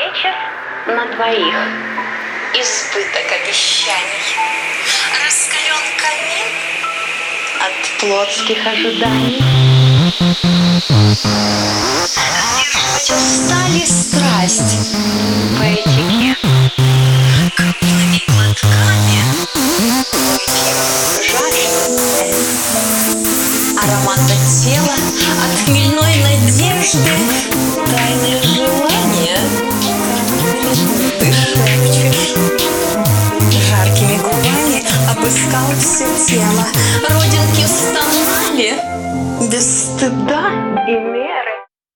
Вечер на двоих. Избыток обещаний. Раскален камин От плотских ожиданий. Держать устали страсть. Поэтики. Крупными глотками жажды. Аромата тела от хмельной надежды. Тайные желания. Ты шепчешь. Жаркими губами обыскал все тело. Родинки стонали без стыда И меры.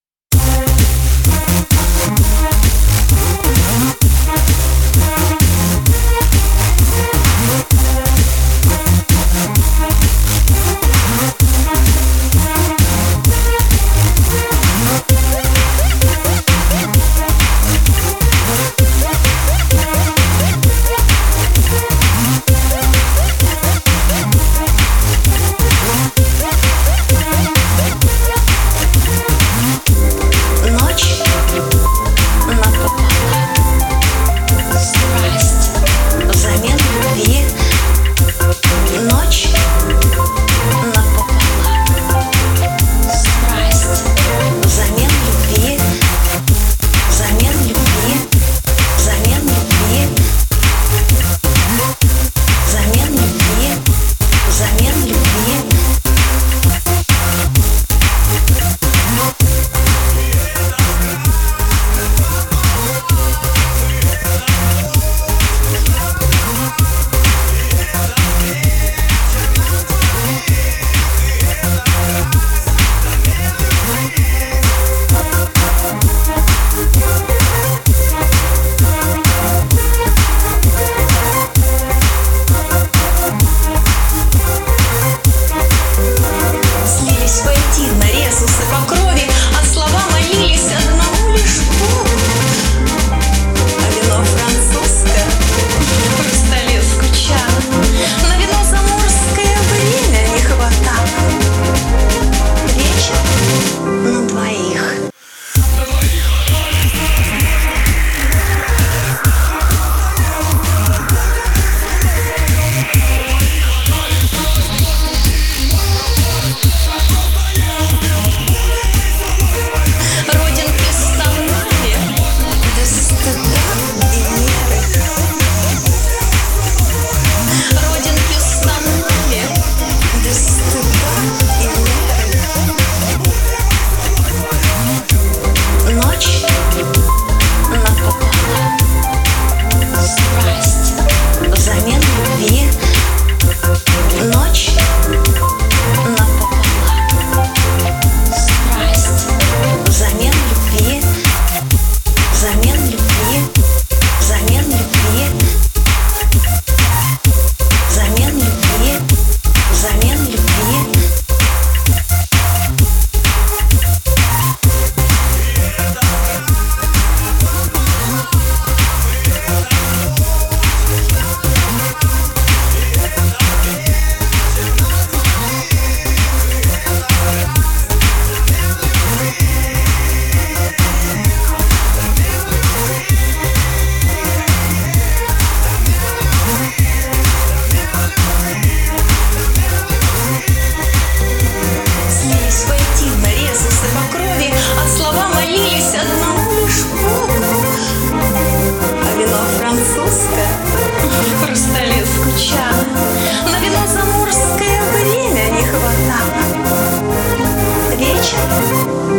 На вино заморское время не хватало. Вечер